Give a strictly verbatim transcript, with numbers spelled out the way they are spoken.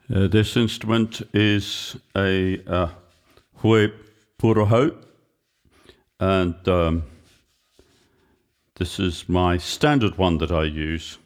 Uh, this instrument is a uh, Hue Purohau, and um, this is my standard one that I use.